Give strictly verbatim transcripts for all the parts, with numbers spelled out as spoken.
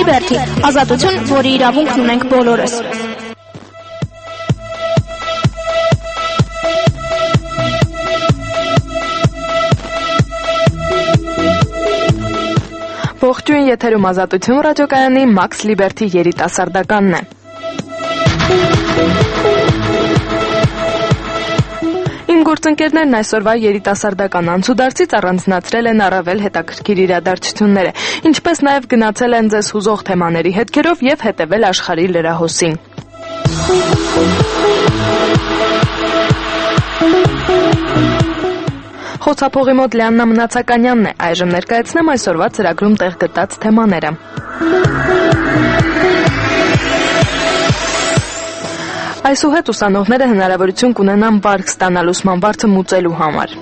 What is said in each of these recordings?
Liberty, ազատություն, որի իրավունքն ունենք բոլորս։ Ողջույն, եթերում Ազատություն ռադիոկայանի Max Liberty երիտասարդականն է։ Իմ գործընկերներն այսօրվա երիտասարդական անցուդարձից առանձնացրել են առավել հետաքրքիր իրադարձությունները, ինչպես նաև գնացել են ձեզ հուզող թեմաների հետքերով եւ հետևել աշխարհի լրահոսին։ Խոցափողի մոտ Լիաննա Մնացականյանն է, այժմ ներկայացնեմ այսօրվա ծրագրում տեղ գտած թեմաները։ Այսուհետ ուսանողները հնարավորություն կունենան վարկ ստանալ ուսման վարձը մուծելու համար։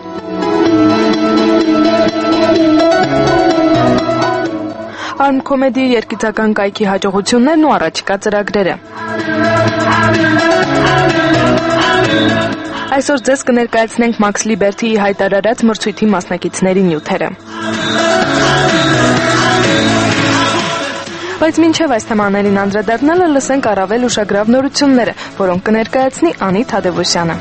Արմկոմեդիի երգիծական կայքի հաջողություններն ու առաջիկա ծրագրերը։ Այսօր ձեզ կներկայացնենք Max Liberty-ի հայտարարած մրցույթի մասնակիցների նյութերը։ Բայց մինչև այս թեմաներին անդրադառնալը լսենք առավել ուշագրավ նորությունները, որոնք կներկայացնի Անի Թադևոսյանը։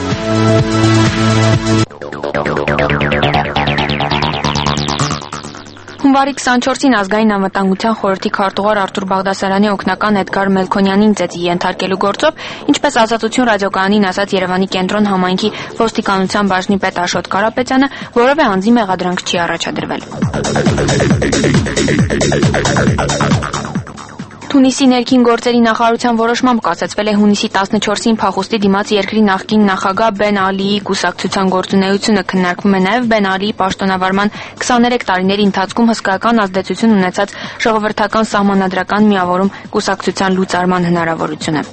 Հունվարի քսանչորսին ազգային անվտանգության խորհրդի քարտուղար Արթուր Բաղդասարյանի օգնական Էդգար Մելքոնյանին ծեծի ենթարկելու գործով, ինչպես Ազատություն ռադիոկայանին ասաց Երևանի կենտրոն համայնքի ոստիկանության բաժնի պետ Աշոտ Կարապետյանը, որևէ անձի մեղադրանք չի առաջադրվել։ Թունիսի ներքին գործերի նախարարության որոշմամբ կասեցվել է հունիսի տասնչորսին փախուստի դիմաց երկրի նախկին նախագահ Բեն Ալիի կուսակցության գործունեությունը, քննարկվում է նաև Բեն Ալիի պաշտոնավարման քսաներեք տարիների ընթացքում հսկայական ազդեցություն ունեցած ժողովրդական սահմանադրական միավորում կուսակցության լուծարման հնարավորությունը։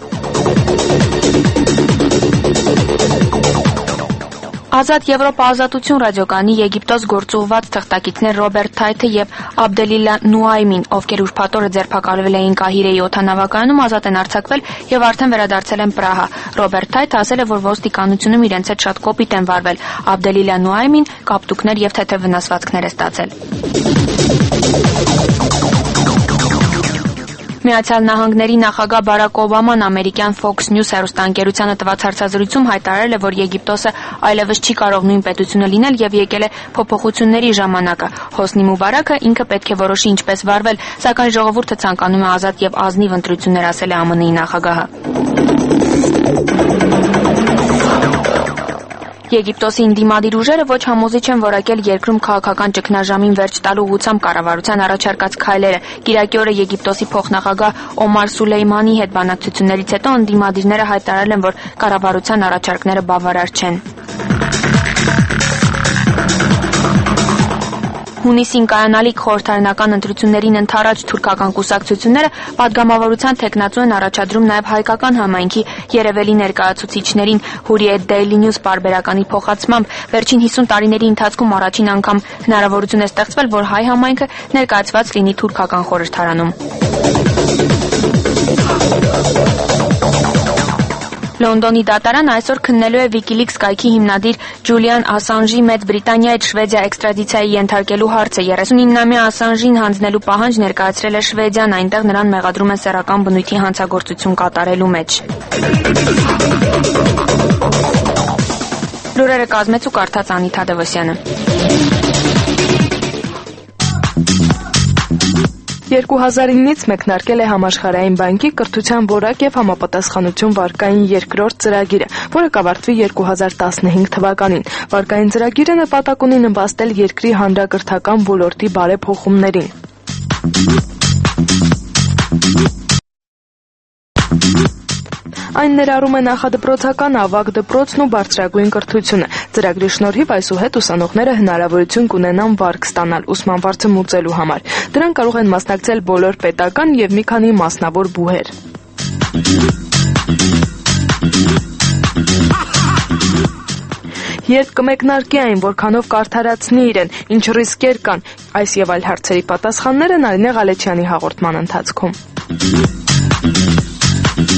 Ազատ Եվրոպա Ազատություն ռադիոկայանի Եգիպտոս գործուղված թղթակիցներ Ռոբերտ Թայթը եւ Աբդելիլա Նուայմին, ովքեր ուրբաթ օրը ձերբակալվել էին Կահիրեի օդանավակայանում, ազատ են արձակվել եւ արդեն վերադարձել են Պրահա։ Ռոբերտ Թայթը ասել է, որ ոստիկանությունում իրենց հետ շատ կոպիտ են վարվել։ Աբդելիլա Նուայմին կապտուկներ եւ թեթև վնասվածքներ է ստացել։ Միացյալ Նահանգների նախագահ Բարակ Օբաման ամերիկյան Fox News հեռուստաընկերությանը տված հարցազրույցում հայտարարել է, որ Եգիպտոսը այլևս չի կարող նույն պետությունը լինել եւ եկել է փոփոխությունների ժամանակը։ Հոսնի Մուբարակը ինքը պետք է որոշի ինչպես վարվել, սակայն ժողովուրդը ցանկանում է ազատ եւ ազնիվ ընտրություններ, ասել է ԱՄՆ-ի նախագահը։ Եգիպտոսի ընդդիմադիր ուժերը ոչ համոզիչ են որակել երկրում քաղաքական ճգնաժամին վերջ տալու ուղղությամբ կառավարության առաջարկած քայլերը։ Կիրակի օրը Եգիպտոսի փոխնախագահ Օմար Սուլեյմանի հետ բանակցություններից հետո ընդդիմադիրները հայտարարել են, որ կառավարության առաջարկները բավարար չեն։ Հունիսին կայանալիք խորհրդարանական ընտրություններին ընդառաջ թուրքական կուսակցությունները պատգամավորության թեկնածու են առաջադրում նաև հայկական համայնքի Երևելի ներկայացուցիչներին։ Hurriyet Daily News պարբերականի փոխանցմամբ վերջին հիսուն տարիների ընթացքում առաջին անգամ հնարավորություն է ստեղծվել, որ հայ համայնքը ներկայացված լինի թուրքական խորհրդարանում։ Լոնդոնի դատարանը այսօր քննելու է WikiLeaks կայքի հիմնադիր Ջուլիան Ասանժի Մեծ Բրիտանիայից Շվեդիա էքստրադիցիայի ենթարկելու հարցը։ երեսունինամյա Ասանժին հանձնելու պահանջ ներկայացրել է Շվեդիան, այնտեղ նրան մեղադրում են սեռական բնույթի հանցագործություն կատարելու մեջ։ Լուրերը կազմեց ու կարդաց Անի Թադևոսյանը։ երկու հազար ինից մեկնարկել է Համաշխարհային բանկի կրթության որակ եւ համապատասխանություն վարկային երկրորդ ծրագիրը, որը կավարտվի երկու հազար տասնհինգ թվականին։ Վարկային ծրագիրը նպատակ ունի նպաստել երկրի հանրակրթական ոլորտի բարեփոխումներին։ Այն ներառում է նախադպրոցական ավագ դպրոցն ու բարձրագույն կրթությունը։ Ծրագրի շնորհիվ այսուհետ ուսանողները հնարավորություն կունենան վարկ ստանալ ուսման վարձը մուծելու համար։ Դրան կարող են մասնակցել բոլոր պետական եւ մի քանի մասնավոր բուհեր։ Երբ կմեկնարկի այն, որքանով կարդարացնի իրեն, ինչ ռիսկեր կան, այս եւ այլ հարցերի պատասխանները Նարինե Ղալեչյանի հաղորդման ընթացքում։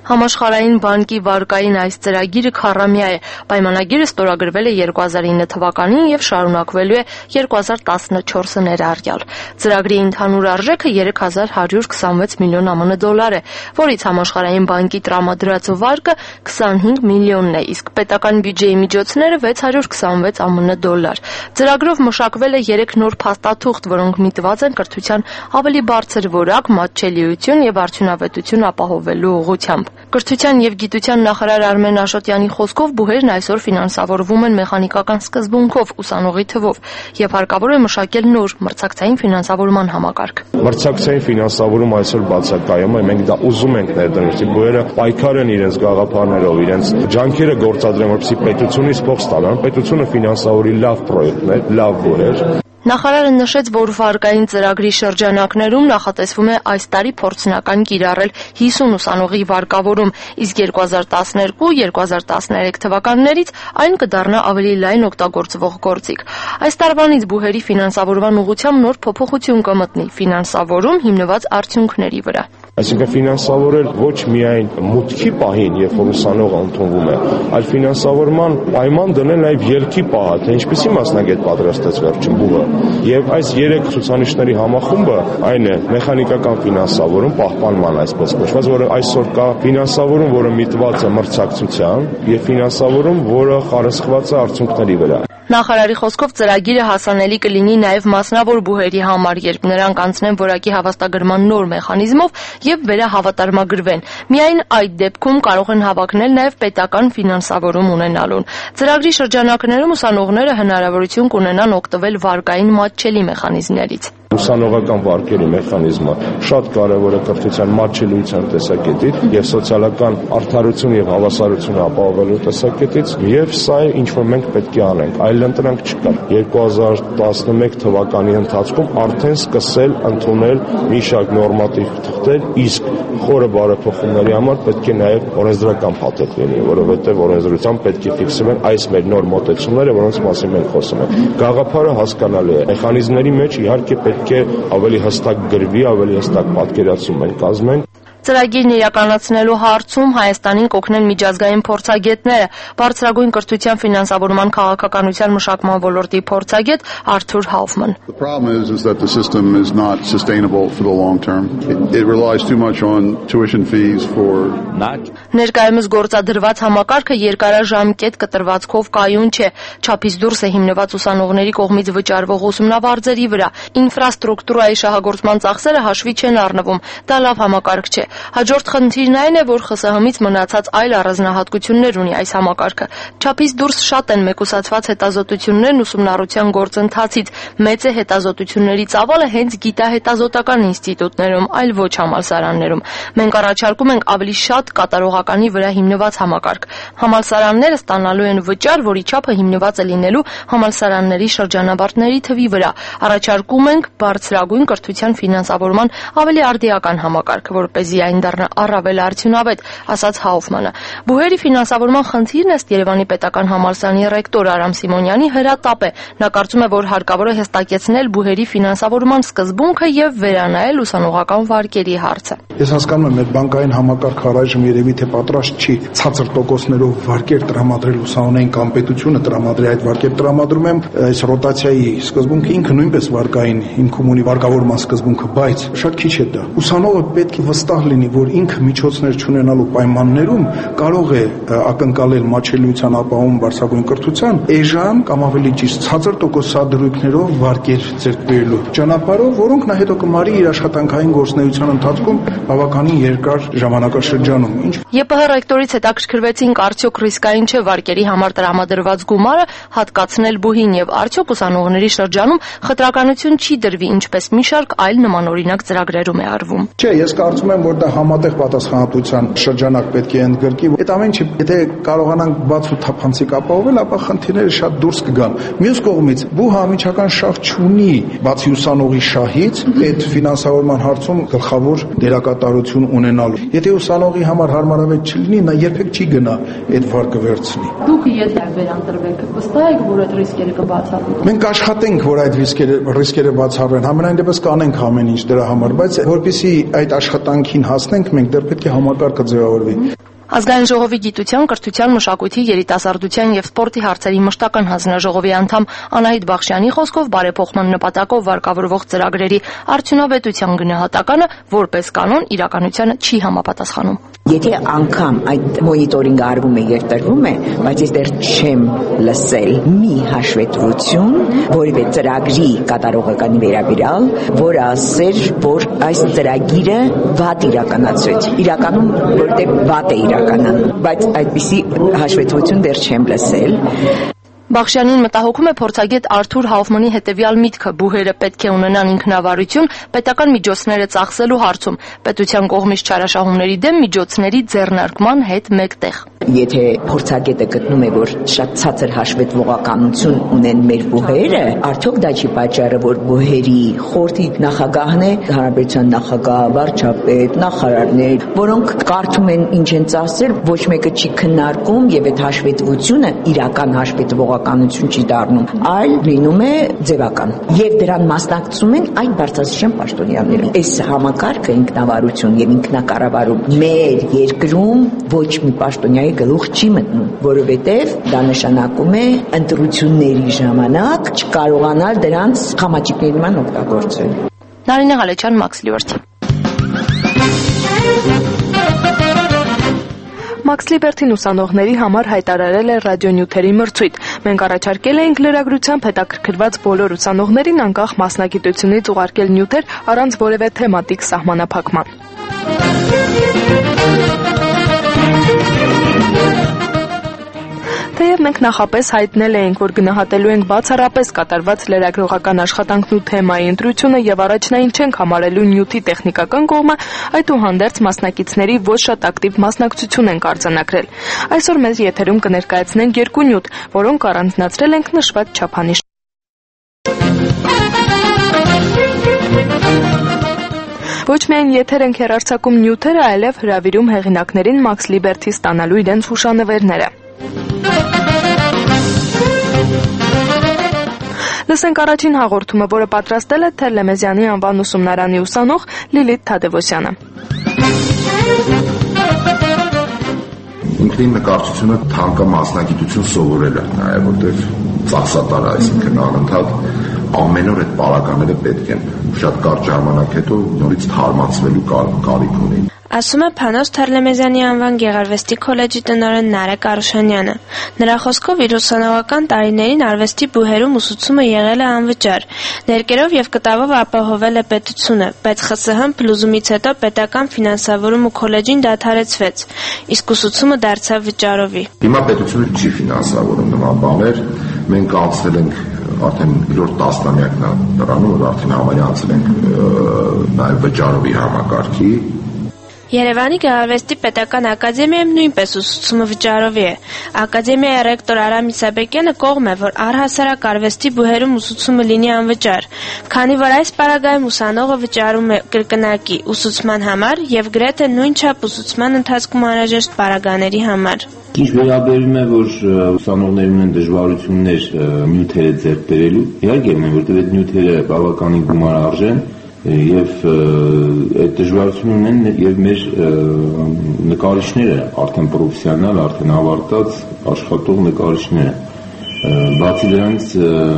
Համաշխարհային բանկի վարկային այս ծրագիրը քառամյա է։ Պայմանագիրը ստորագրվել է երկու հազար ինը թվականին եւ շարունակվելու է երկու հազար տասնչորսը ներառյալ։ Ծրագրի ընդհանուր արժեքը երեք հազար հարյուր քսանվեց միլիոն ԱՄՆ դոլար է, որից Համաշխարհային բանկի տրամադրած վարկը քսանհինգ միլիոնն է, իսկ պետական բյուջեի միջոցները վեց հարյուր քսանվեց ԱՄՆ դոլար։ Ծրագրով մշակվել է երեք նոր փաստաթուղթ, որոնք միտված են կրթության ավելի բարձր որակ, մատչելիություն եւ արդյունավետություն ապահովելու ուղղությամբ։ Կրթության եւ գիտության նախարար Արմեն Աշոտյանի խոսքով բուհերն այսօր ֆինանսավորվում են մեխանիկական սկզբունքով ուսանողի թվով եւ հարկավոր է մշակել նոր մրցակցային ֆինանսավորման համակարգ։ Մրցակցային ֆինանսավորում այսօր բացակայում է, մենք դա ուզում ենք ներդրել։ Բուհերը պայքար են իրենց գաղափարներով, իրենց ջանքերը գործադրեն, որպեսզի պետությունից փող ստանան, պետությունը ֆինանսավորի լավ պրոյեկտներ, լավ բուհեր։ Նախարարը նշեց, որ վարկային ծրագրի շրջանակներում նախատեսվում է այս տարի փորձնական կիրառել հիսուն ուսանողի վարկավորում, իսկ երկու հազար տասներկու երկու հազար տասներեք թվականներից այն կդառնա ավելի լայն օգտագործվող գործիք։ Այս տարվանից բուհերի ֆինանսավորման ուղղությամբ նոր փոփոխություն կմտնի՝ ֆինանսավորում հիմնված արդյունքների վրա։ Այսինքն ֆինանսավորել ոչ միայն մուտքի պահին, երբ որ ուսանողը ընդունվում է, այլ ֆինանսավորման պայման դնել նաև ելքի պահը, թե ինչպիսի մասնագետ պատրաստեց վերջին բուհը։ Եվ այս երեք ցուցանիշների համախումբը այն է մեխանիկական ֆինանսավորում, պահպանման այսպես կոչված, որը այսօր կա, ֆինանսավորում, որը միտված է մրցակցության, եւ ֆինանսավորում, որը խարսխված է արդյունքների վրա։ Նախարարի խոսքով ծրագիրը հասանելի կլինի նաև մասնավոր բուհերի համար, երբ նրանք անցնեն որակի հավաստագրման նոր մեխանիզմով եւ վերահավատարմագրվեն։ Միայն այդ դեպքում կարող են հավակնել նաև պետական ֆինանսավորում ունենալուն։ Ծրագրի շրջանակներում ուսանողները հնարավորություն կունենան օգտվել վարկային մատչելի մեխանիզմներից։ Ուսանողական վարկերի մեխանիզմը շատ կարևոր է կրթության մատչելիության տեսակետից եւ սոցիալական արդարություն եւ հավասարություն ապահովելու տեսակետից, եւ սա է ինչ որ մենք պետք է անենք, այլ ընտրանք չկա։ երկու հազար տասնմեկ թվականի ընթացքում արդեն սկսել ընդունել մի շարք նորմատիվ թղթեր, իսկ խորը բարեփոխումների համար պետք է նաեւ օրենսդրական փաթեթ լինի, որովհետեւ օրենսդրությամբ պետք է ֆիքսվեն այս մեր նոր մոտեցումները, որոնց մասին մենք խոսում ենք։ Գաղափարը հասկանալի է, մեխանիզմների մեջ իհարկե պետք է ավելի հստակ գրվի, ավելի հստակ պատկերացում մենք կազմենք։ Ծրագիրն իրականացնելու հարցում Հայաստանին կօգնեն միջազգային փորձագետները։ Բարձրագույն կրթության ֆինանսավորման քաղաքականության մշակման ոլորտի փորձագետ Արթուր Հաուֆման։ The problem is is that the system is not sustainable for the long term. It, it relies too much on tuition fees for Ներկայումս գործադրված համակարգը երկարաժամկետ կտրվածքով կայուն չէ, չափից դուրս է հիմնված ուսանողների կողմից վճարվող ուսումնավարձերի վրա։ Ինֆրաստրուկտուրայի շահագործման ծախսերը հաշվի չեն առնվում։ Դա լավ համակարգ չէ։ Հաջորդ խնդիրն այն է, որ ԽՍՀՄ-ից մնացած այլ առանձնահատկություններ ունի այս համակարգը։ Չափից դուրս շատ են մեկուսացված հետազոտություններն ուսումնառության գործընթացից։ Մեծ է հետազոտությունների ծավալը հենց գիտահետազոտական ինստիտուտներում, այլ ոչ համալսարաններում։ Մենք առաջարկում ենք ավելի շատ կատարողականի վրա հիմնված համակարգ։ Համալսարանները ստանալու են վճար, որի չափը հիմնված է լինելու համալսարանների շրջանավարտների թվի վրա։ Առաջարկում ենք բարձրագույն կրթության ֆինանսավորման ավելի արդիական համակարգ, որպեսզի այն դառնա առավել արդյունավետ, ասաց Հաուֆմանը։ Բուհերի ֆինանսավորման խնդիրն ըստ Երևանի պետական համալսարանի ռեկտոր Արամ Սիմոնյանի հրատապ է։ Նա կարծում է, որ հարկավոր է հստակեցնել բուհերի ֆինանսավորման սկզբունքը եւ վերանայել ուսանողական վարկերի հարցը։ Ես հասկանում եմ, այդ բանկային համակարգ առայժմ երևի թե պատրաստ չի ցածր տոկոսներով վարկեր տրամադրել ուսանողներին կամ պետությունը տրամադրի այդ վարկեր տրամադրում եմ այս ռոտացիայի սկզբունքը ինքը նույնպես վարկային ինքում ունի վարկավորման սկզբունքը, բայց շատ քիչ է դա։ Ուսանողը պետք է վստահ լինի, որ ինքը միջոցներ չունենալու պայմաններում կարող է ակնկալել մատչելիության ապահովում բարձրագույն կրթության էժան կամ ավելի ճիշտ ցածր տոկոսադրույքներով վարկեր ձեռք բերելու ճանապարհով, որոնք նա հետո կմարի իր աշխատանքային գործունեության ընթացքում բավականին երկար ժամանակաշրջանում։ ԵՊՀ ռեկտորից հետաքրքրվեցինք, արդյոք ռիսկային չէ վարկերի համար տրամադրված գումարը հատկացնել բուհին եւ արդյոք ուսանողների շրջանում խտրականություն չի դրվի, ինչպես մի շարք այլ նմանօրինակ ծրագրերում է արվում։ Չէ, ես կարծում եմ, որ դա համատեղ պատասխանատվության շրջանակ պետք է ընդգրկի։ Այդ ամեն ինչը եթե կարողանանք բաց ու թափանցիկ ապահովել, ապա խնդիրները շատ դուրս կգան։ Մյուս կողմից, բուհը անմիջական շահ չունի, բացի ուսանողի շահից, այդ ֆինանսավորման հարցում գլխավոր դերակատարություն ունենալու։ Եթե ուսանողի համար հարմարավետ չլինի, նա երբեք չի գնա այդ վարկը վերցնի։ Դուք եթե վերանտրվեք, վստահ եք, որ այդ ռիսկերը կբացառվեն։ Մենք աշխատենք, որ այդ ռիսկերը ռիսկերը բացառվեն, համենայն դեպս կանենք ամեն ինչ դրա համար, բայց որpիսի այդ աշխատանքին հասնենք, մենք դեռ պետք է համակարգը ձևավորվի։ Ազգային ժողովի գիտության, կրթության, մշակույթի, երիտասարդության եւ սպորտի հարցերի մշտական հանձնաժողովի անդամ Անահիտ Բախշյանի խոսքով բարեփոխման նպատակով վարկավորվող ծրագրերի արդյունավետության գնահատականը որպես կանոն իրականությանը չի համապատասխանում։ Եթե անգամ այդ մոնիտորինգը արվում է եւ տրվում է, բայց ես դեռ չեմ լսել մի հաշվետվություն, որևէ ծրագրի կատարողականի վերաբերյալ, որ ասեր, որ այս ծրագիրը վատ իրականացրեց։ Իրականում որտեղ վատ է իրականանում, բայց այդպիսի հաշվետվություն դեռ չեմ լսել։ Բախշյանին մտահոգում է փորձագետ Արթուր Հաուֆմանի հետևյալ միտքը՝ բուհերը պետք է ունենան ինքնավարություն պետական միջոցները ծախսելու հարցում, պետության կողմից չարաշահումների դեմ միջոցների ձեռնարկման հետ մեկտեղ։ Եթե փորձագետը գտնում է, որ շատ ցածր հաշվետվողականություն ունեն մեր բուհերը, արդյոք դա չի պատճառը, որ բուհերի խորհրդի նախագահն է, հանրապետության նախագահ, վարչապետ, նախարարներ, որոնք կարդում են ինչ են ծախսել, ոչ մեկը չի քննարկում եւ այդ հաշվետվությունը իրական հաշվետվողականություն չի դառնում, այլ լինում է ձևական։ Եվ դրան մասնակցում են այդ բարձրաստիճան պաշտոնյաները։ Այս համակարգը ինքնավարություն եւ ինքնակառավարում մեր երկրում ոչ մի պաշտոնյայի գլուխ չի մտնում, որովհետև դա նշանակում է ընտրությունների ժամանակ չկարողանալ դրանց խամաճիկների ման օգտագործել։ Նարինե Ղալեչյան, Max Liberty։ Max Liberty-ն ուսանողների համար հայտարարել է ռադիոնյութերի մրցույթ։ Մենք առաջարկել էինք լրագրությամբ հետաքրքրված բոլոր ուսանողներին անկախ մասնագիտությունից ուղարկել նյութեր առանց որևէ թեմատիկ սահմանափակման։ Թեև մենք նախապես հայտնել էինք, որ գնահատելու ենք բացառապես կատարված լրագրողական աշխատանքն ու թեմայի ընտրությունը եւ առաջնային չենք համարելու նյութի տեխնիկական կողմը, այդուհանդերձ մասնակիցների ոչ շատ ակտիվ մասնակցություն ենք արձանագրել։ Այսօր մեզ եթերում կներկայացնենք երկու նյութ, որոնք առանձնացրել ենք նշված չափանիշ։ Ոչ միայն եթեր ենք հեռարձակում նյութերը, այլև հրավիրում հեղինակներին Max Liberty ստանալու իրենց հուշանվերները։ Լսենք առաջին հաղորդումը, որը պատրաստել է Թերլեմեզյանի անվան ուսումնարանի ուսանող Լիլիթ Թադևոսյանը։ Ինքնին նկարչությունը թանկա մասնագիտություն սովորել է նաև, որտեղ ծախսատար է, այսինքն անընդհատ ամեն օր այդ պարագաները պետք են։ Շատ կարճ ժամանակ հետո նորից թարմացվելու կարիք ունի։ Ասում է Փանոս Թերլեմեզյանի անվան Գեղարվեստի քոլեջի տնօրեն Նարեկ Արուշանյանը։ Նրա խոսքով իր ուսանողական տարիներին արվեստի բուհերում ուսուցումը եղել է անվճար, ներկերով եւ կտավով ապահովել է պետությունը, բայց Խ Ս Հ փլուզումից հետո պետական ֆինանսավորումը քոլեջին դադարեցվեց, իսկ ուսուցումը դարձավ վճարովի։ Հիմա պետությունը չի ֆինանսավորում նման բաներ, մենք անցել ենք արդեն երրորդ տասնամյակն է դրանում, որ արդեն համարյա անցել ենք նաև վճարովի համակարգի։ Երևանի Գեղարվեստի պետական ակադեմիայում նույնպես ուսուցումը վճարովի է։ Ակադեմիայի ռեկտոր Արամ Իսաբեկյանը կողմ է, որ առհասարակ արվեստի բուհերում ուսուցումը լինի անվճար, քանի որ այս պարագայում ուսանողը վճարում է կրկնակի ուսուցման համար եւ գրեթե նույնչափ ուսուցման ընթացքում անհրաժեշտ պարագաների համար։ Ինչ վերաբերում է, որ ուսանողներն ունեն դժվարություններ նյութերը ձեռք բերելու, իհարկե ունեն, որտեղ այդ նյութերը բավականին գումար արժեն եւ այդ դժվարությունն ունեն եւ մեր նկարիչները արդեն պրոֆեսիոնալ, արդեն ավարտած աշխատող նկարիչները։ Բացի դրանից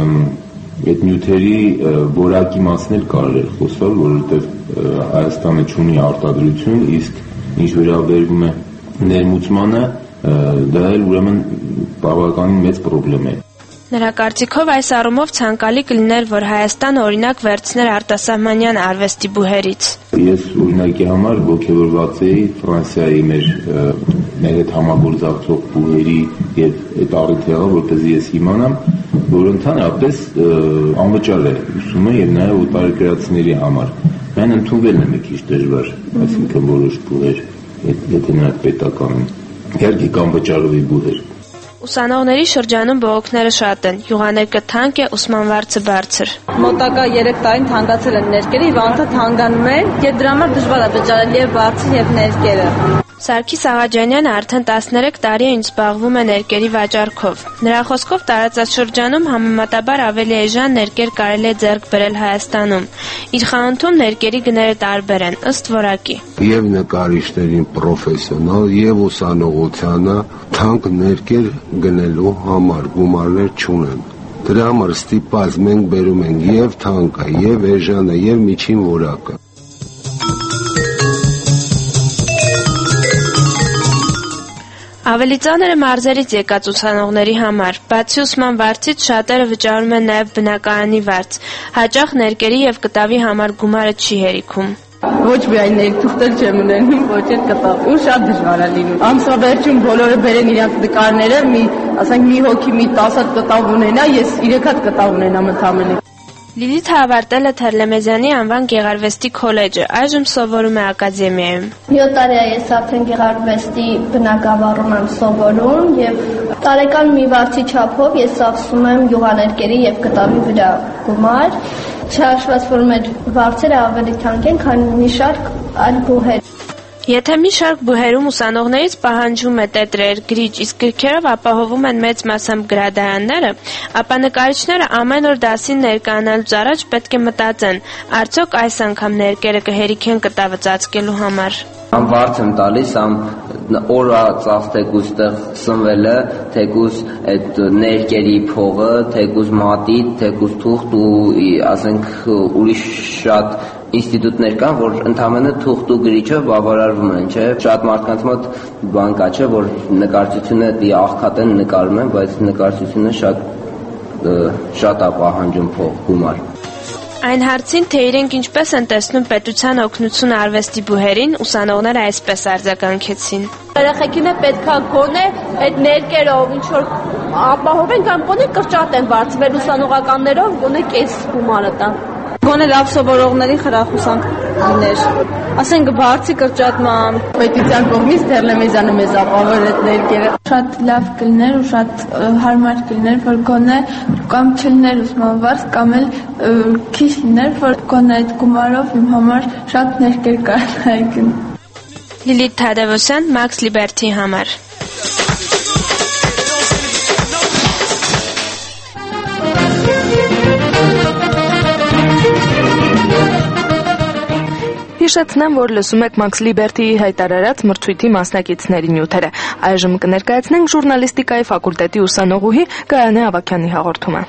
այդ նյութերի որակի մասն էլ կարելի է խոսալ, որովհետեւ Հայաստանը ունի արտադրություն, իսկ ինչ վերաբերում է ներմուծմանը, դա էլ ուրեմն բավականին մեծ խնդրեմ է։ Նրա կարծիքով այս առումով ցանկալի կլիներ, որ Հայաստանը օրինակ վերցներ արտասահմանյան արվեստի բուհերից։ Ես օրինակի համար ողջավորված էի Ֆրանսիայի մեր մեր հետ համագործակցող բուհերի եւ այդ առիթը, որպեսզի ես իմանամ, որ ընդհանրապես անվճար է ուսումը եւ նաեւ օտարերկրացիների համար։ Այն ընդունվելն է մի քիչ դժվար, այսինքն որոշ բուհեր, եթե նրանք պետական են։ Իհարկե կան վճարովի բուհեր։ Ուսանողների շրջանում բողոքները շատ են, յուղաներկը թանկ է, ուսման վարձը բարձր։ Մոտակա երեք տարին թանկացել են ներկերը, եւ անդադ թանկանում են, եւ դրա համար դժվար է վճարել եւ վարձը եւ ներկերը։ Սարգիս Աղաջանյանը արդեն տասներեք տարի է ինչ զբաղվում է ներկերի վաճառքով։ Նրա խոսքով տարածաշրջանում համեմատաբար ավելի էժան ներկեր կարելի է ձեռք բերել Հայաստանում։ Իր խանութում ներկերի գները տարբեր են, ըստ որակի։ Եվ նկարիչներին պրոֆեսիոնալ, եւ ուսանողությանը թանկ ներկեր գնելու համար գումարներ չունեն։ Դրա համար ստիպված մենք բերում ենք եւ թանկը, եւ էժանը, եւ միջին որակը։ Ավելի ծանր է մարզերից եկած ուսանողների համար։ Բացի ուսման վարձից շատերը վճարում են նաև բնակարանի վարձ։ Հաճախ ներկերի եւ կտավի համար գումարը չի հերիքում։ Ոչ միայն ներթուղթեր չեմ ունենում, ոչ էլ կտավ։ Ու շատ դժվար է լինում։ Ամսվերջում բոլորը բերեն իրենց նկարները, մի, ասենք մի հոգի մի տասը հատ կտավ ունենա, ես երեք հատ կտավ ունենամ ընդամենը։ Լիլիթը ավարտել է Թերլեմեզյանի անվան գեղարվեստի քոլեջը, այժմ սովորում է ակադեմիայում։ յոթ տարի է ես արդեն գեղարվեստի բնագավառում եմ սովորում եւ տարեկան մի վարձի չափով ես ծախսում եմ յուղաներկերի եւ կտավի վրա գումար։ Չհաշված որ մեր վարձերը ավելի թանկ են, քան մի շարք այլ բուհեր։ Եթե մի շարք բուհերում ուսանողներից պահանջվում է տետրեր, գրիչ, իսկ գրքերով ապահովում են մեծ մասամբ գրադարանները, ապա նկարիչները ամեն օր դասին ներկայանալուց առաջ պետք է մտածեն, արդյոք այս անգամ ներկերը կհերիքեն կտավը ծածկելու համար։ Ամ վարձ եմ տալիս, ամ օրա ծախս թեկուզ տեղ սնվել է, թեկուզ այդ ներկերի փողը, թեկուզ մատի, թեկուզ թուղթ ու ասենք ուրիշ շատ ինստիտուտներ կան, որ ընդամենը թուղթ ու գրիչը բավարարվում են, չէ՞։ Շատ մարդկանց մոտ բան կա, չէ, որ նկարչությունը դի աղքատ են նկարում են, բայց նկարչությունը շատ շատ է պահանջում փող գումար։ Այն հարցին, թե իրենք ինչպես են տեսնում պետության օգնությունը արվեստի բուհերին, ուսանողները այսպես արձագանքեցին։ Երեխեքին է պետքա գոնե այդ ներկերով ինչ որ ապահովեն կամ գոնե կրճատ են բարձվել ուսանողականներով, գոնե կես գումարը տան։ Գոնե լավ սովորողների խրախուսանք լիներ։ Ասենք բարձի կրճատման պետության կողմից Թերլեմեզյանը մեզ ապահովել այդ ներկերը։ Շատ լավ կլիներ ու շատ հարմար կլիներ, որ գոնե կամ չլիներ ուսման վարձ, կամ էլ քիչ լիներ, որ գոնե այդ գումարով իմ համար շատ ներկեր կարողանայի։ Լիլիթ Թադևոսյան, Max Liberty համար։ Հիշեցնեմ, որ լսում եք Max Liberty-ի հայտարարած մրցույթի մասնակիցների նյութերը։ Այժմ կներկայացնենք ժուրնալիստիկայի ֆակուլտետի ուսանողուհի Գայանե Ավագյանի հաղորդումը։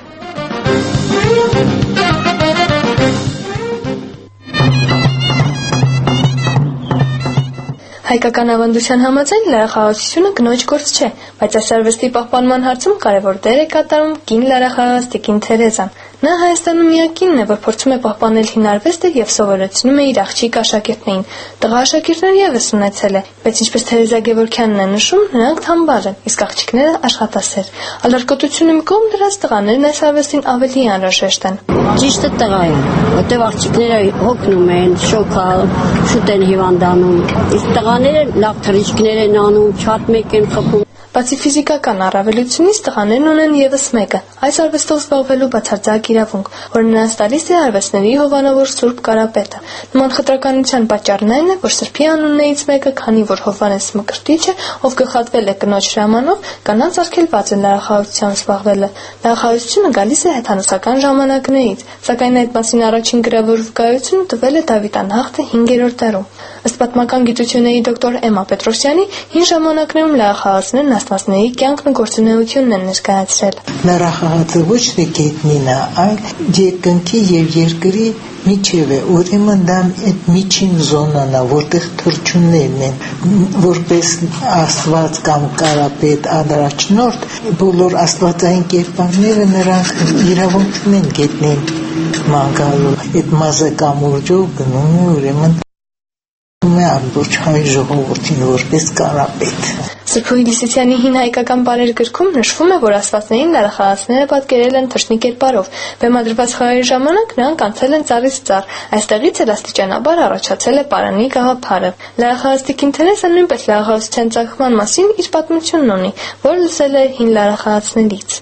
Հայկական ավանդության համաձայն լարախաղացությունը կնոջ գործ չէ, բայց այս արվեստի պահպանման հարցում կարևոր դեր է կատարում կին լարախաղաց Տիկին Թերեզան։ Նա Հայաստանում միակ կինն է, որ փորձում է պահպանել հին արվեստը եւ սովորեցնում է իր աղջիկ աշակերտներին։ Տղա աշակերտներ եւս ունեցել է, բայց ինչպես Թերեզա Գևորգյանն է նշում, նրանք թամբար են, իսկ աղջիկները աշխատասեր։ Ալարկոտությունը մի կողմ դրած տղաներն այս արվեստին ավելի անհրաժեշտ են։ Ճիշտը տղային, որտեղ աղջիկները հոգնում են, շոկալ, շուտ են հիվանդանում, իսկ տղաները լավ թռիչքներ են անում, շատ մեկ են խփում։ Բացի ֆիզիկական առավելությունից տղաներն ունեն եւս մեկը՝ այս արվեստով զբաղվելու բացարձակ իրավունք, որ նրանց տալիս է արվեստների հովանավոր Սուրբ Կարապետը։ Նման խտրականության պատճառն այն է, որ սրբի անուններից մեկը, քանի որ Հովհաննես Մկրտիչը, ով գլխատվել է կնոջ հրամանով, կանանց արգելված է լարախաղությամբ զբաղվելը։ Լարախաղությունը գալիս է հեթանոսական ժամանակներից, սակայն այդ մասին առաջին գրավոր վկայությունը տվել է Դավիթ Անհախտը հինգերորդ դարում։ Ըստ պատմական գիտությունների դոկտոր Էմմա Պետրոսյանի, հին ժամանակներում լարախաղացներն աստվածների կյանքն ու գործունեությունն են ներկայացրել։ Լարախաղացը ոչ թե գետնին է, այլ երկնքի եւ երկրի միջև է, ուրեմն դա այդ միջին զոնան է, որտեղ թռչուններն են, որպես աստված կամ կարապետ առաջնորդ, բոլոր աստվածային կերպարները նրանք իրավունք ունեն գետնին մանգալու, այդ մազը կամուրջով գնում է, ուրեմն ամբողջ հայ ժողովրդին որպես կարապետ։ Սրբուհի Լիսիցյանի հին հայկական բարեր գրքում նշվում է, որ աստվածներին լարախաղացները պատկերել են թռչնի կերպարով։ Բեմադրված խաղերի ժամանակ նրանք անցել են ծառից ծառ, այստեղից էլ աստիճանաբար առաջացել է պարանի գաղափարը։ Լարախաղաց Տիկին Թերեզան նույնպես լարախաղացության ծագման մասին իր պատմությունն ունի, որ լսել է հին լարախաղացներից։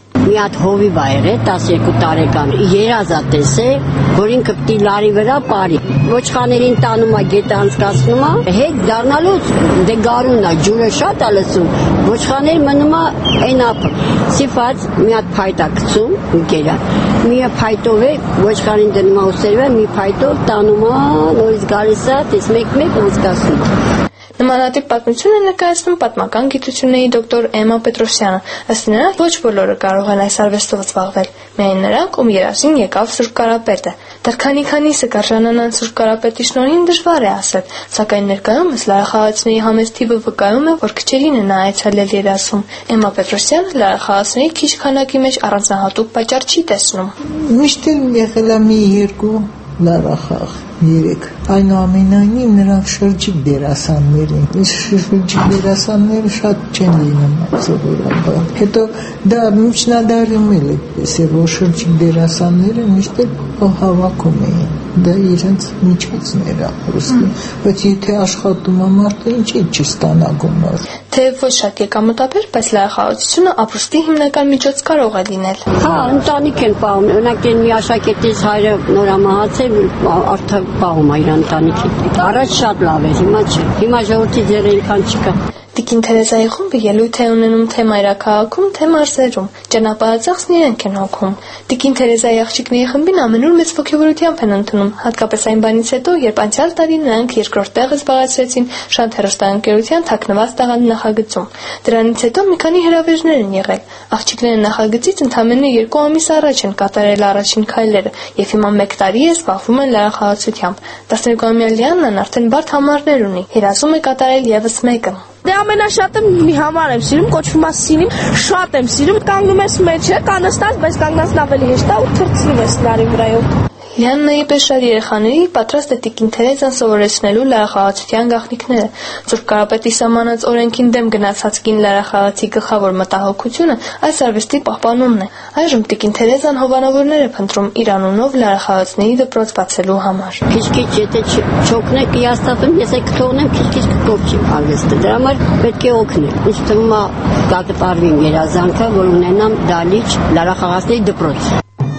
Մի հատ հովիվ ա եղել տասներկու տարեկան երազատես է, որ ինքը պիտի լարի վրա πάρի։ Ոչխաներին տանում է, գետը անցկացնում է, հետ դառնալուց դե գարունն է, ջուրը շատ է լսում, ոչխաներ մնում է այն ապը։ Սիֆած մի հատ փայտ է գցում, ընկերա։ Մի փայտով է ոչխարին դնում է ուսերվը, մի փայտով տանում է, նորից գալիս է, տես մեկ-մեկ անցկացնում է։ Նմանատիպ պատմություն է ներկայացնում պատմական գիտությունների դոկտոր Էմմա Պետրոսյանը։ Ըստ նրա, ոչ բոլորը կարող են այս արվեստով զբաղվել, միայն նրանք, ում երազին եկավ Սուրբ Կարապետը։ Դեռ քանի-քանիսը կարժանանան Սուրբ Կարապետի շնորհին դժվար է ասել, սակայն ներկայումս լարախաղացների համեստ թիվը վկայում է, որ քչերին է նա այցելել երազում։ Էմմա Պետրոսյանը լարախաղացների քիչ քանակի մեջ առանձնահատուկ պատճառ չի տեսնում։ Միշտ եղել է մի երկու լարախաղ երեք այնուամենայնիվ նրանք շրջիկ դերասաններ են, իսկ շրջիկ դերասանները շատ չեն լինում սովորաբար։ Հետո դա միջնադարում էլ այդպես է, որ շրջիկ դերասանները միշտ հավաքում էին, դա իրենց միջոցներ է խոսում, բայց եթե աշխատում է մարդը, ինչի՞ չի ստանա գումար։ Թեև ոչ շատ եկամտաբեր, բայց լարախաղացությունը ապրուստի հիմնական միջոց կարող է լինել։ Հա, ընտանիք են պահում, օրինակ այն մի աշակերտից հայրը նորամահացել, արդեն պահում է իր ընտանիքի։ Առաջ շատ լավ էր, հիմա չէ։ Հիմա ժողովրդի ձեռը այնքան չկա։ Տիկին Թերեզայի խումբը ելույթ է ունենում թե մայրաքաղաքում, թե մարզերում։ Ճանապարհածախսն իրենք են հոգում։ Տիկին Թերեզայի աղջիկների խմբին ամենուր մեծ ոգևորությամբ են ընդունում, հատկապես այն բանից հետո, երբ անցյալ տարի նրանք երկրորդ տեղը զբաղեցրեցին Շանթ հեռուստաընկերության թաքնված տաղանդ նախագծում։ Դրանից հետո մի քանի հրավերներ են եղել։ Աղջիկները նախագծից ընդամենը երկու ամիս առաջ են կատարել առաջին քայլերը եւ հիմա մեկ տարի է զբաղվում են լարախաղացությամբ։ տասներկուամյա Լիաննան արդեն բարդ համարներ ունի։ Երազում է կատարել եւս մեկը։ Դե ամենաշատը մի համար եմ սիրում, կոչվում է սինիմ, շատ եմ սիրում, կանգնում ես մեջը, կանստած, բայց կանգնածն ավելի հեշտ է ու թռցնում ես լարի վրայով։ Լիաննայի պես շատ երեխաների պատրաստ է տիկին Թերեզան սովորեցնելու լարախաղացության գաղտնիքները։ Սուրբ Կարապետի սահմանած օրենքին դեմ գնացած կին լարախաղացի գլխավոր մտահոգությունը այս արվեստի պահպանումն է։ Այժմ տիկին Թերեզան հովանավորներ է փնտրում իր անունով լարախաղացների դպրոց բացելու համար։ Քիչ-քիչ եթե չօգնեք իաստապում, ես եք թողնեմ քիչ-քիչ կկոփչի արվեստը։ Դրա համար պետք է օգնել։ Ինչ թվում է կատարվի իմ երազանքը, որ ունենամ դալիճ լարախաղացների դպրոց։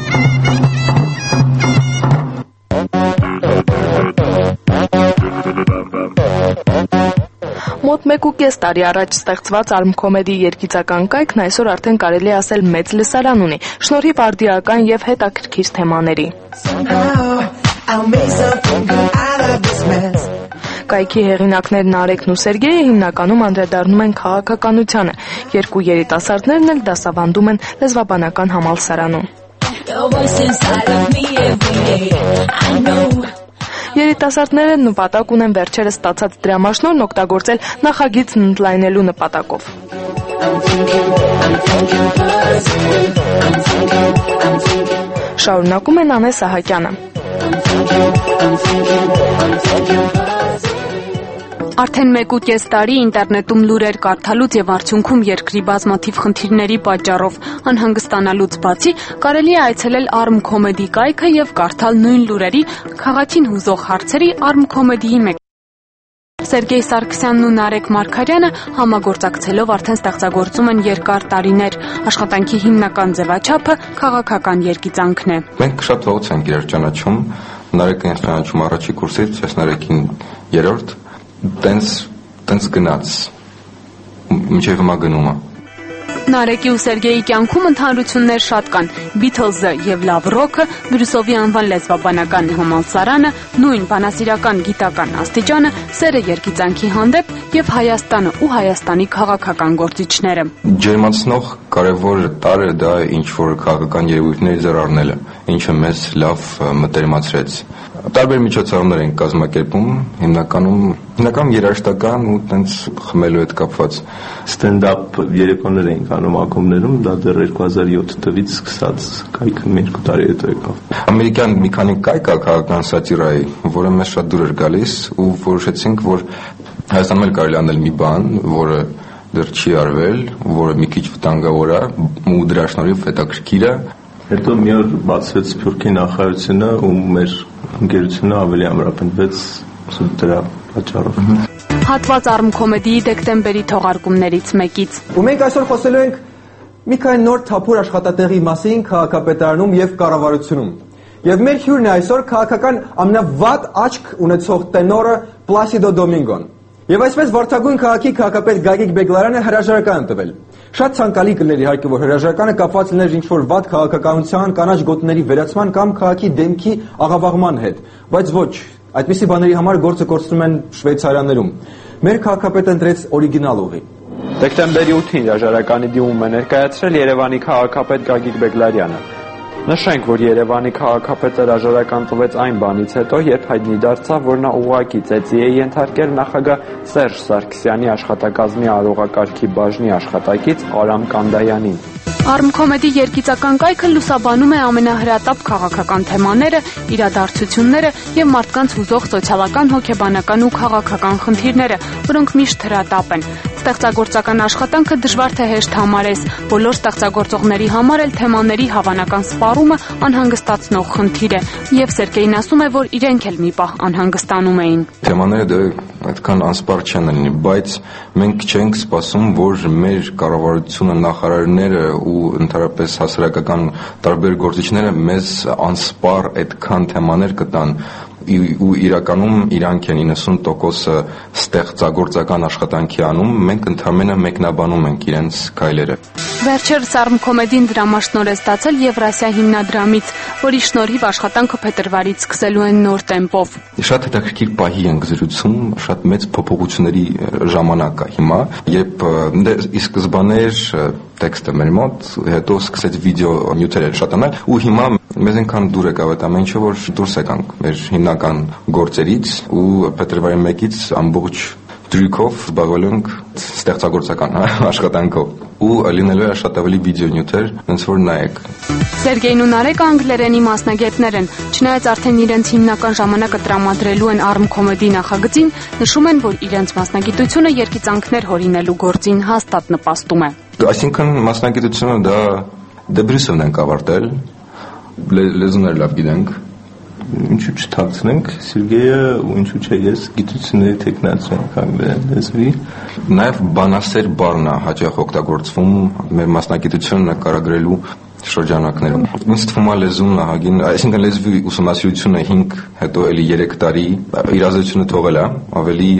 Մոտ մեկ ու կես տարի առաջ ստեղծված արմքոմեդի երգիծական կայքն այսօր արդեն կարելի ասել մեծ լսարան ունի, շնորհիվ արդիական եւ հետաքրքիր թեմաների։ Կայքի հեղինակներն Արեգն ու Սերգեյը հիմնականում անդրադառնում են քաղաքականությանը, երկու երիտասարդներն էլ դասավանդում են լեզվաբանական համալսարանում։ Երիտասարդները նպատակ ունեն վերջերս ստացած դրամաշնորհն օգտագործել նախագիծն ընդլայնելու նպատակով։ Շարունակում է Նանե Սահակյանը։ Արդեն մեկ ու կես տարի ինտերնետում լուրեր կարդալուց եւ արդյունքում երկրի բազմաթիվ խնդիրների պատճառով անհանգստանալուց բացի կարելի է այցելել Arm-Comedy կայքը եւ կարդալ նույն լուրերի քաղաքին հուզող հարցերի Arm-Comedy-ի մեկ։ Սերգեյ Սարգսյանն ու Նարեկ Մարգարյանը համագործակցելով արդեն ստեղծագործում են երկար տարիներ։ Աշխատանքի հիմնական ձևաչափը քաղաքական երգիծանքն է։ Մենք շատ վաղուց ենք իրար ճանաչում, Նարեկը ինձ ճանաչում առաջի կուրսից, ես Նարեկին երրորդ, տենց տենց գնաց, մինչև հիմա գնում է։ Նարեկի ու Սերգեյի կյանքում ընդհանրություններ շատ կան։ Beatles-ը եւ Love Rock-ը, Բրյուսովի անվան լեզվաբանական համալսարանը, նույն բանասիրական գիտական աստիճանը, սերը երգիծանքի հանդեպ եւ Հայաստանը ու Հայաստանի քաղաքական գործիչները։ Ջերմացնող կարևոր տարրը դա ինչ որ քաղաքական երևույթների զրարնելը, ինչը մեզ լավ մտերմացրեց։ Տարբեր միջոցառումներ են կազմակերպում, հիմնականում հիմնականում երաժշտական ու տենց խմելու հետ կապված ստենդափ երեկոներ էին անում ակումբներում, դա դեռ երկու հազար յոթ թվականից սկսած կայքը երկու տարի հետո եկավ։ Ամերիկյան մի քանի կայք կա քաղաքական սատիրայի, որը մեզ շատ դուր էր գալիս ու որոշեցինք, որ Հայաստանում էլ կարելի անել մի բան, որը դեռ չի արվել, որը մի քիչ վտանգավոր է ու դրա շնորհիվ հետաքրքիր է։ Հետո մի օր բացվեց Սփյուռքի նախարարությունը ու մեր ընկերությունը ավելի ամրապնդվեց դրա պատճառով։ Հատված Arm-Comedy-ի դեկտեմբերի թողարկումներից մեկից։ Ու մենք այսօր խոսելու ենք մի քանի նոր թափուր աշխատատեղի մասին քաղաքապետարանում եւ կառավարությունում։ Եվ մեր հյուրն է այսօր քաղաքական ամենավատ աչք ունեցող տենորը Պլասիդո Դոմինգոն։ Եվ այսպես Վարդագույն քաղաքի քաղաքապետ Գագիկ Բեգլարյանը հրաժարական տվել։ Շատ ցանկալի կլներ իհարկե որ հրաժարականը կապված լիներ ինչ-որ վատ քաղաքականության, կանաչ գոտիների վերացման կամ քաղաքի դեմքի աղավաղման հետ, բայց ոչ, այդպիսի բաների համար գործը կորցնում են Շվեյցարիաներում։ Մեր քաղաքապետը ընտրեց օրիգինալ ուղի։ Դեկտեմբերի ութին հրաժարականի դիմում է ներկայացրել Երևանի քաղաքապետ Գագիկ Բեգլարյանը։ Նշենք, որ Երևանի քաղաքապետը հրաժարական տվեց այն բանից հետո, երբ հայտնի դարձավ, որ նա ուղղակի ծեծի է ենթարկել նախագահ Սերժ Սարգսյանի աշխատակազմի արողակարգի բաժնի աշխատակից Արամ Կանդայանին։ Արմքոմեդի երգիծական կայքը լուսաբանում է ամենահրատապ քաղաքական թեմաները, իրադարձությունները եւ մարդկանց հուզող սոցիալական, հոգեբանական ու քաղաքական խնդիրները, որոնք միշտ հրատապ են։ Ստեղծագործական աշխատանքը դժվար թե հեշտ համարես, բոլոր ստեղծագործողների համար էլ թեմաների հավանական սպառումը անհանգստացնող խնդիր է, եւ Սերգեյն ասում է, որ իրենք էլ մի պահ անհանգստանում էին։ Թեմաները դե այդքան անսպառ չեն լինի, բայց մենք չենք սպասում, որ մեր կառավարությունը, նախարարները ու ընդհանրապես հասարակական տարբեր գործիչները մեզ անսպառ այդքան թեմաներ կտան ու իրականում իրանք են իննսուն տոկոսը ստեղծագործական աշխատանքի անում, մենք ընդհանրապես մեկնաբանում ենք իրենց քայլերը։ Վերջերս Արմքոմեդին դրամաշնորհ է ստացել Եվրասիա հիմնադրամից, որի շնորհիվ աշխատանքը փետրվարից սկսելու են նոր տեմպով։ Շատ հետաքրքիր պահի ենք զրուցում, շատ մեծ փոփոխությունների ժամանակ է հիմա, երբ ի սկզբանե տեքստը մեր մոտ, հետո սկսեց վիդեո նյութերը շատանալ ու հիմա մեզ այնքան դուր եկավ այդ ամեն ինչը, որ դուրս եկանք մեր հիմնական գործերից ու փետրվարի մեկից ամբողջ դրույքով զբաղվելու ենք ստեղծագործական աշխատանքով ու լինելու է շատ ավելի վիդեո նյութեր, ոնց որ նայեք։ Սերգեյն ու Նարեկը անգլերենի մասնագետներ են, չնայած արդեն իրենց հիմնական ժամանակը տրամադրելու են Արմքոմեդի նախագծին, նշում են, որ իրենց մասնագիտությունը երգիծանքներ հորինելու գործին հաստատ նպաստում է։ Այսինքն մասնագիտությունը դա Դեբրիսովն ենք ավարտել, լեզուներ լավ գիտենք, ինչու չթաքցնենք, Սերգեյը ու ինչու չէ ես գիտությունների տեխնացու եմ անգլերեն լեզվի։ Նաև բանասեր բառն է հաճախ օգտագործվում մեր մասնագիտությունը նկարագրելու շրջանակներում։ Ինձ թվում է լեզուն ահագին, այսինքն լեզվի ուսումնասիրությունը հինգ, հետո էլի երեք տարի իրազեկությունը թողել է, ավելի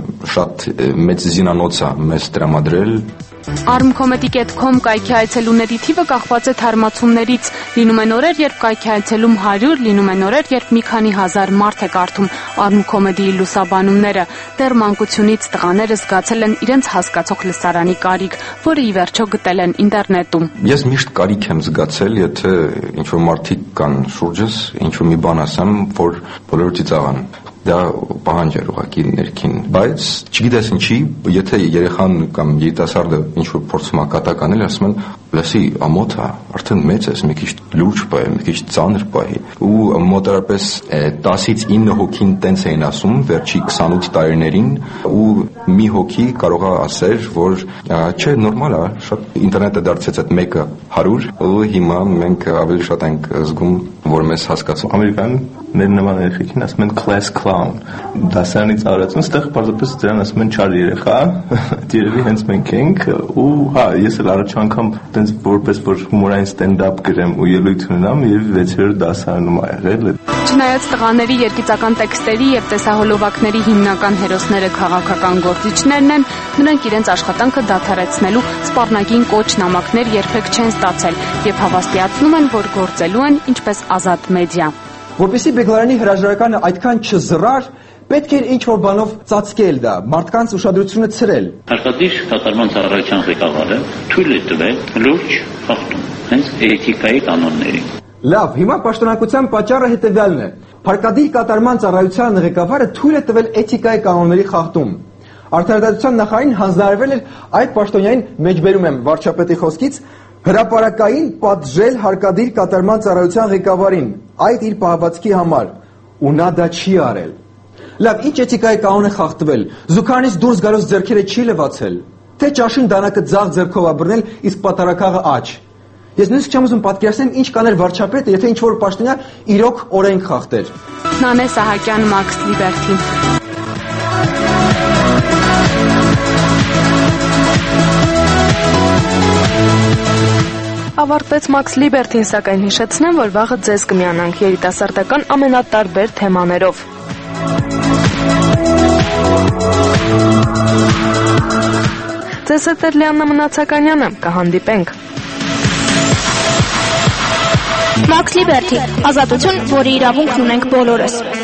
շատ մեծ զինանոց է մեզ տրամադրել։ Armcomedy dot com կայքի այցելուների թիվը կախված է թարմացումներից։ Լինում են օրեր, երբ կայքի այցելում հարյուր, լինում են օրեր, երբ մի քանի հազար մարդ է կարդում Armcomedy-ի լուսաբանումները։ Դեռ մանկությունից տղաները զգացել են իրենց հասկացող լսարանի կարիք, որը ի վերջո գտել են ինտերնետում։ Ես միշտ կարիք եմ զգացել, եթե ինչ-որ մարդիկ կան շուրջս, ինչ-որ մի բան ասեմ, որ բոլորը ծիծաղան։ Դա պահանջ էր ուղղակի ներքին, բայց չգիտես ինչի, եթե երեխան կամ երիտասարդը ինչ-որ փորձում է կատակ անել, ասում են, լսի, ամոթ է, արդեն մեծ ես, մի քիչ լուրջ պահի, մի քիչ ծանր պահի, ու մոտարապես տասից ինը հոգին տենց էին ասում վերջի քսանութ տարիներին, ու մի հոգի կարող է ասել, որ չէ, նորմալ է, շատ ինտերնետը դարձեց այդ մեկը հարյուր, ու հիմա մենք ավելի շատ ենք զգում, որ մեզ հասկացում։ Ամերիկան մեր նման երեխեքին ասում են class clown, դասարանից արածուն, ստեղ պարզապես դրան ասում են չար երեխա, երևի հենց մենք ենք, ու հա, ես էլ առաջ անգամ տենց որպես որ հումորային stand-up գրեմ ու ելույթ ունենամ եւ վեցերորդ դասարանում ա եղել։ Չնայած տղաների երգիծական տեքստերի եւ տեսահոլովակների հիմնական հերոսները քաղաքական գործիչներն են, նրանք իրենց աշխատանքը դադարեցնելու սպառնագին կոչ նամակներ երբեք չեն ստացել եւ հավաստիացնում են, որ գործելու են ինչպես ազատ մեդիա։ Որպեսզի Բեգլարյանի հրաժարականը այդքան չզռար, պետք էր ինչ-որ բանով ծածկել դա, մարդկանց ուշադրությունը ցրել։ Արտադիր կատարման ծառայության ղեկավարը թույլ է տվել լուրջ խախտում հենց էթիկայի կանոնների։ Լավ, հիմա պաշտոնակության պատճառը հետևյալն է։ Փարկադիր կատարման ծառայության ղեկավարը թույլ է տվել էթիկայի կանոնների խախտում։ Արդարադատության նախարարին հանձնարարվել էր այդ պաշտոնյային մեջբերում եմ վարչապետի խոսքից հրապարակային պատժել հարկադիր կատարման ծառայության ղեկավարին, այդ իր պահվածքի համար, ու նա դա չի արել։ Լավ, ինչ էթիկայի կանոն է խախտվել, զուգարանից դուրս գալուց ձեռքերը չի լվացել, թե ճաշին դանակը ձախ ձեռքով ա բռնել, իսկ պատարակաղը աջ։ Ես նույնիսկ չեմ ուզում պատկերացնել ինչ կաներ վարչապետը, եթե ինչ-որ պաշտոնյա իրոք օրենք խախտեր։ Նանե Սահակյան, Max Liberty։ ավարտվեց Max Liberty-ն, սակայն հիշեցնեմ, որ վաղը ձեզ կմիանանք երիտասարդական ամենատարբեր թեմաներով։ Ձեզ հետ է Լիաննա Մնացականյանը, կհանդիպենք։ Max Liberty, ազատություն, որի իրավունքն ունենք բոլորս։